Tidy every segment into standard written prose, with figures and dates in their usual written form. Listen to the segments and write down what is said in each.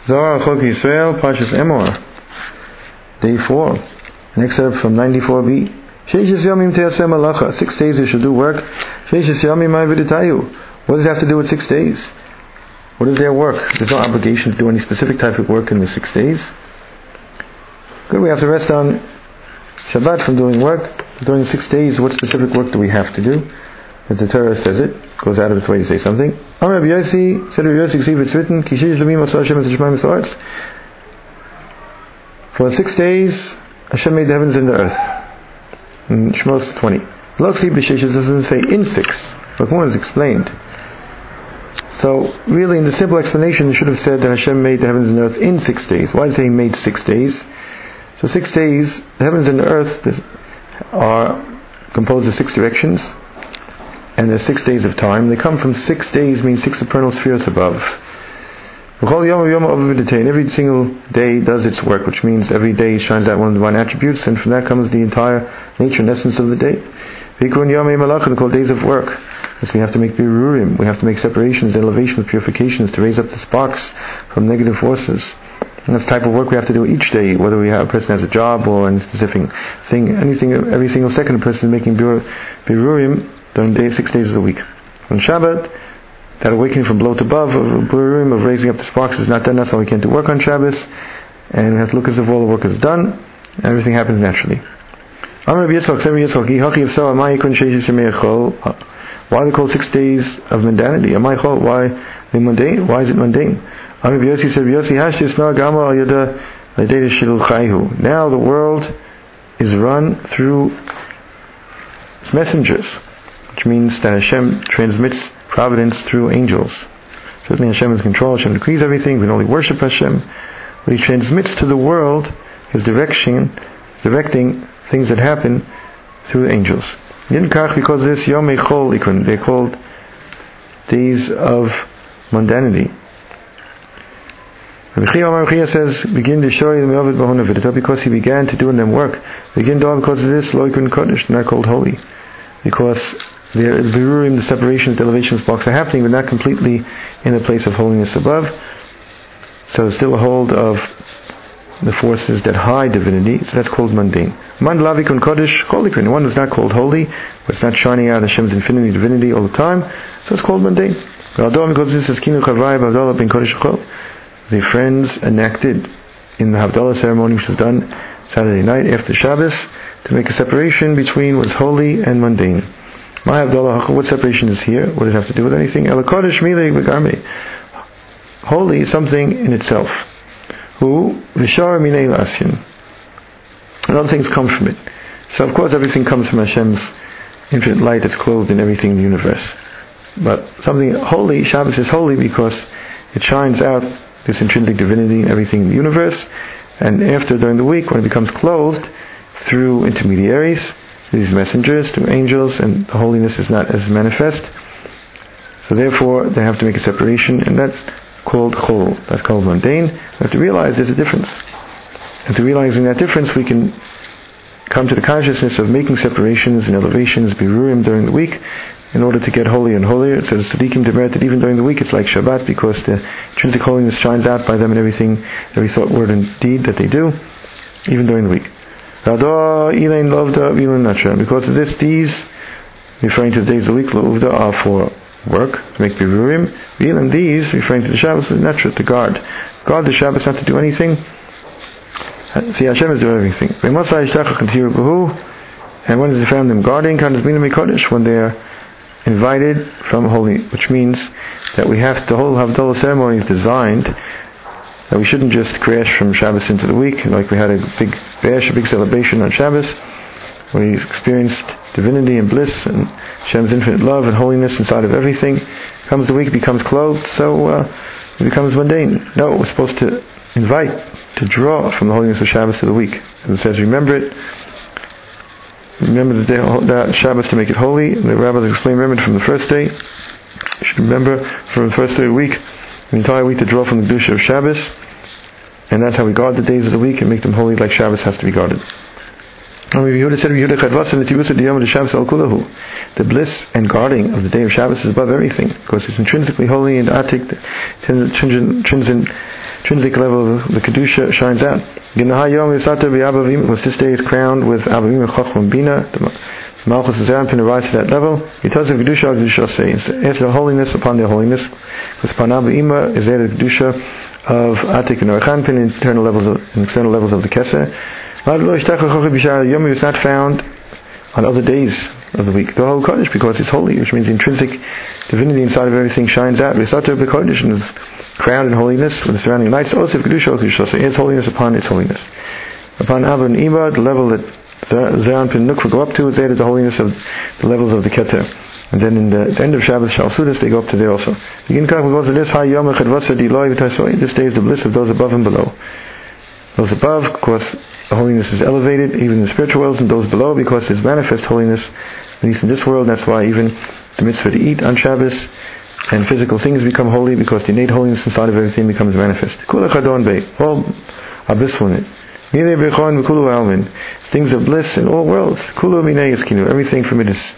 Zohar Chok Yisrael, Parshas Emor, Day 4, an excerpt from 94b. 6 days you should do work. What does it have to do with 6 days? What is their work? There's no obligation to do any specific type of work in the 6 days. Good, we have to rest on Shabbat from doing work. During 6 days, what specific work do we have to do? As the Torah says it, goes out of its way to say something. Amar Rabbi Yossi, said Rabbi Yossi, it's written, for 6 days, Hashem made the heavens and the earth. In Shmos 20. It doesn't say in 6, but more is explained. So, really, in the simple explanation, it should have said that Hashem made the heavens and the earth in 6 days. Why does it say He made 6 days? So 6 days, the heavens and the earth are composed of 6 directions, and there's 6 days of time. They come from 6 days, means 6 supernal spheres above. Every single day does its work, which means every day shines out one of the divine attributes, and from that comes the entire nature and essence of the day. They're called days of work. Yes, we have to make birurim, we have to make separations, elevations, purifications to raise up the sparks from negative forces. And that's the type of work we have to do each day, whether a person has a job or any specific thing, anything, every single second a person is making birurim during 6 days of the week. On Shabbat, that awakening from below to above, of birurim, of raising up the sparks is not done. That's why we can't do work on Shabbos, and we have to look as if all the work is done, and everything happens naturally. Why are they called 6 days of mundanity? Why they mundane? Why is it mundane? Now the world is run through its messengers, which means that Hashem transmits providence through angels. Certainly Hashem is in control, Hashem decrees everything, we can only worship Hashem, but He transmits to the world His directing things that happen through angels. Because of this, Yomei Chol Ikun, they're called days of mundanity. Rabbi Chia says, begin to show you the because he began to do in them work. Begin to because of this, Lo Ikun Kodesh, not called holy. Because the birurim, the separations, the elevations, sparks are happening, but not completely in a place of holiness above. So it's still a hold of the forces that hide divinity, so that's called mundane. Man lavikun kodesh, cholikun. One is not called holy, but it's not shining out Hashem's infinity, divinity all the time, so it's called mundane. The friends enacted in the Havdalah ceremony, which is done Saturday night after Shabbos, to make a separation between what's holy and mundane. My Havdalah, what separation is here? What does it have to do with anything? Holy is something in itself. And other things come from it. So of course everything comes from Hashem's infinite light that's clothed in everything in the universe. But something holy, Shabbos is holy because it shines out this intrinsic divinity in everything in the universe, and after, during the week, when it becomes clothed through intermediaries, these messengers, through angels, and the holiness is not as manifest, so therefore they have to make a separation, and that's called chol, that's called mundane. We have to realize there's a difference. And through realizing that difference, we can come to the consciousness of making separations and elevations, birurim, during the week, in order to get holier and holier. It says tzaddikim demerit that even during the week it's like Shabbat, because the intrinsic holiness shines out by them in everything, every thought, word, and deed that they do, even during the week. Because of this, these, referring to the days of the week, la'uvda, are for work, to make birurim, and these, referring to the Shabbos, is natural, to guard the Shabbos, not to do anything. See, Hashem is doing everything. And when is the found them guarding? When they are invited from holy, which means that we have the whole Havdalah ceremony is designed that we shouldn't just crash from Shabbos into the week, like we had a big bash, a big celebration on Shabbos, where we experienced divinity and bliss and Hashem's infinite love and holiness inside of everything. Comes the week, it becomes clothed, so it becomes mundane. No, we're supposed to invite, to draw from the holiness of Shabbos to the week. As it says, remember the day, that Shabbos, to make it holy. And the rabbis explain, remember it from the first day. You should remember from the first day of the week, the entire week, to draw from the kedusha of Shabbos. And that's how we guard the days of the week and make them holy like Shabbos has to be guarded. The bliss and guarding of the day of Shabbos is above everything, because it's intrinsically holy, and Atik, the intrinsic level of the Kedusha shines out. Because this day is crowned with Avavim, Chachma, and Bina. The Malchus of Zeranpin arrives to that level. Because of Kedusha, Kedusha says, it's the holiness upon their holiness. Because upon Avavim is there the Kedusha of Atik and Orchanpin, internal levels and external levels of the Keser. Yom is not found on other days of the week. The whole Kodesh, because it's holy, which means the intrinsic divinity inside of everything shines out. Risato b'Kodesh, and is crowned in holiness with the surrounding lights. Also, Kedusha, Kedusha, its holiness upon its holiness. Upon Abba and Ima, the level that Zeranpin Nukva go up to is added the holiness of the levels of the Keter. And then in the end of Shabbos, Shal Sudas, they go up to there also. This day is the bliss of those above and below. Those above, of course, the holiness is elevated, even in the spiritual worlds, and those below, because there's manifest holiness, at least in this world. That's why even it's a mitzvah to eat on Shabbos, and physical things become holy, because the innate holiness inside of everything becomes manifest. All are blissful in it. Things of bliss in all worlds. Everything from it is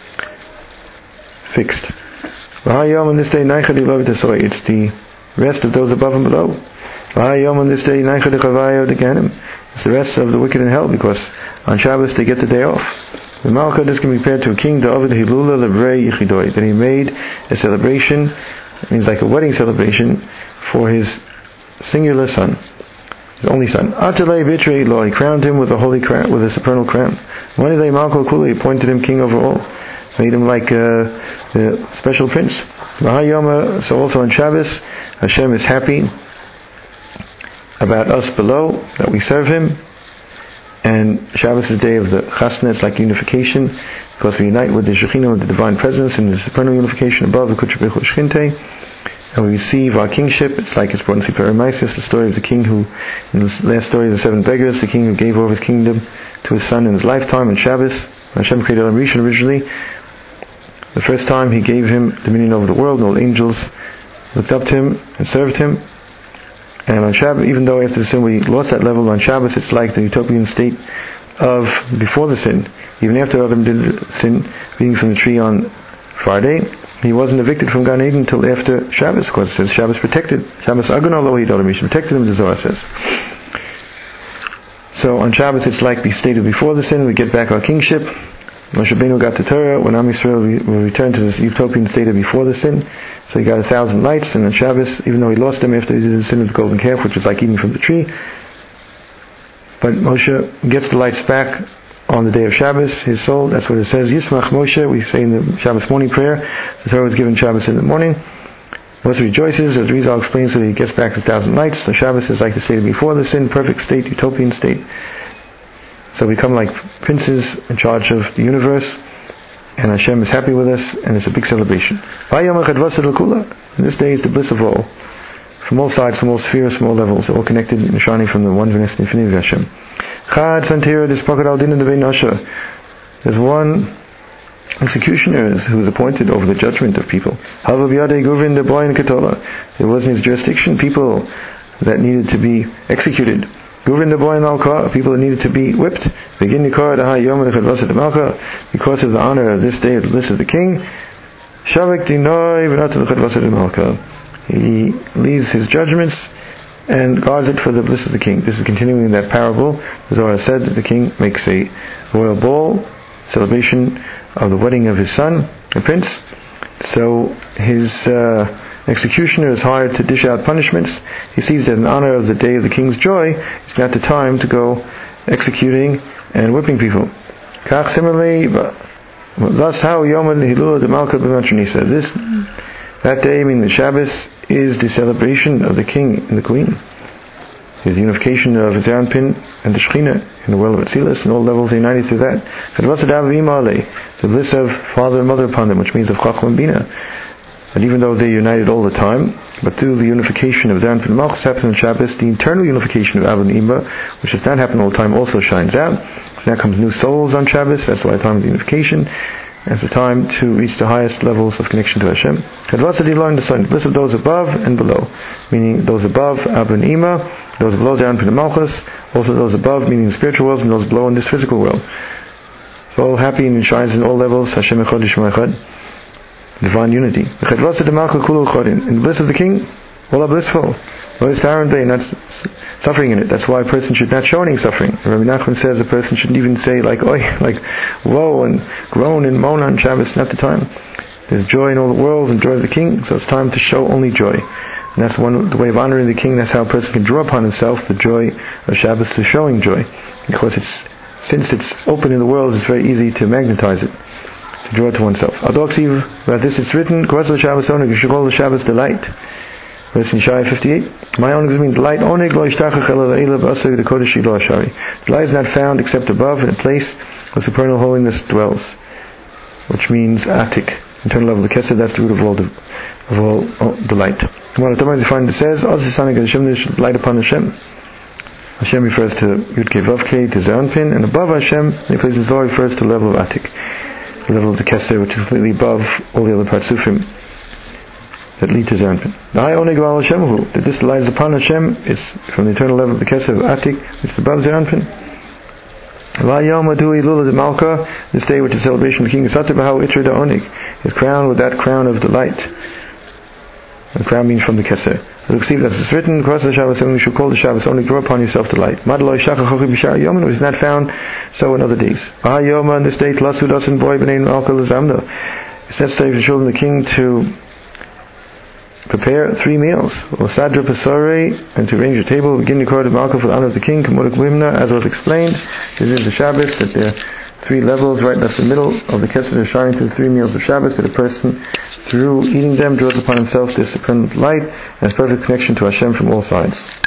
fixed. On this day, it's the rest of those above and below. On this day, it's the rest of the wicked in hell, because on Shabbos they get the day off. The Malka, this can be compared to a king, that he made a celebration, it means like a wedding celebration, for his singular son, his only son. He crowned him with a holy crown, with a supernal crown. He appointed him king over all, made him like the special prince. So also on Shabbos, Hashem is happy about us below, that we serve Him. And Shabbos is the day of the Chasna, it's like unification, because we unite with the Shekhinah, with the Divine Presence, and the supernal unification above the Kutcher Bechul Shchinte. And we receive our kingship. It's like it's brought in Sefer Emaisis, the story of the king who, in the last story of the 7 beggars, the king who gave over his kingdom to his son in his lifetime on Shabbos. Hashem created Adam Rishon originally. The first time He gave him dominion over the world, and all angels looked up to him and served him. And on Shabbos, even though after the sin we lost that level, on Shabbos it's like the utopian state of before the sin. Even after Adam did sin, being from the tree on Friday, he wasn't evicted from Gan Eden until after Shabbos, because it says Shabbos protected. Shabbos Agun Elohim protected him, the Zohar says. So on Shabbos it's like the state of before the sin, we get back our kingship. Moshe Rabbeinu got the Torah, when Am Yisrael will return to this utopian state of before the sin. So he got 1,000 lights, and on Shabbos, even though he lost them after he did the sin of the golden calf, which was like eating from the tree, but Moshe gets the lights back on the day of Shabbos, his soul. That's what it says, Yismach Moshe, we say in the Shabbos morning prayer. The Torah was given Shabbos in the morning. Moshe rejoices, as Rizal explains, that he gets back his 1,000 lights. So Shabbos is like the state of before the sin, perfect state, utopian state. So we come like princes in charge of the universe, and Hashem is happy with us, and it's a big celebration. And this day is the bliss of all, from all sides, from all spheres, from all levels, all connected and shining from the oneness and infinity of Hashem. There's one executioner who is appointed over the judgment of people. There was in his jurisdiction people that needed to be executed. People that needed to be whipped. Because of the honor of this day of the bliss of the king, he leaves his judgments and guards it for the bliss of the king. This is continuing in that parable. The Zohar said that the king makes a royal ball, celebration of the wedding of his son, the prince. So his executioner is hired to dish out punishments. He sees that in honor of the day of the king's joy, it's not the time to go executing and whipping people. Similarly, thus how Yom Hilul de Malka b'Matronisa. That day, I mean the Shabbos, is the celebration of the king and the queen. Is the unification of Zeranpin and the Shekhinah in the world of Atzilus, and all levels are united through that. The bliss of father and mother upon them, which means of Chachma and Bina. And even though they're united all the time, but through the unification of Zeranpin and Malchus happens on Shabbos, the internal unification of Abba and Ima, which does not happen all the time, also shines out. Now comes new souls on Shabbos, that's why the time of the unification. as a time to reach the highest levels of connection to Hashem. The bliss of those above and below, meaning those above, Abba and Ima, those below, Zeran and Malchus, also those above, meaning the spiritual worlds, and those below in this physical world. So all happy and shines in all levels, Hashem Echad Yishma Echad, divine unity. In the bliss of the king, all are blissful. Not suffering in it. That's why a person should not show any suffering. Rabbi Nachman says a person shouldn't even say like whoa and groan and moan on Shabbos. Not the time. There's joy in all the worlds and joy of the king, so it's time to show only joy. And that's the way of honoring the king. That's how a person can draw upon himself the joy of Shabbos to showing joy. Because since it's open in the world, it's very easy to magnetize it, to draw it to oneself. About this it's written, you should call the Shabbos delight. Verse in Yeshaya 58. My oneg means delight. Delight is not found except above, in a place where supernal holiness dwells, which means Atik, internal level of the Kesed. That's the root of all delight. When you find it says, light upon Hashem. Hashem refers to Yud-Kei Vav-Kei, to Zeranpin, and above Hashem, in places Zohar refers to the level of Atik, the level of the Kesed, which is completely above all the other Partsufim that lead to Zeranpin. That this lies upon Hashem is from the eternal level of the Kesed of Atik, which is above Zeranpin. This day which is celebration of the king is crowned with that crown of delight. The crown means from the Kesed. So as it's written, you should call the Shabbos only, draw upon yourself delight. It is not found so in other days. In this day, it's necessary for the children of the king to prepare 3 meals, and to arrange a table, begin to record the malka for the honor of the king, as was explained. This is the Shabbos, that there are 3 levels, right left the middle of the Kesed are shining to the 3 meals of Shabbos, that a person, through eating them, draws upon himself this supreme light, and has perfect connection to Hashem from all sides.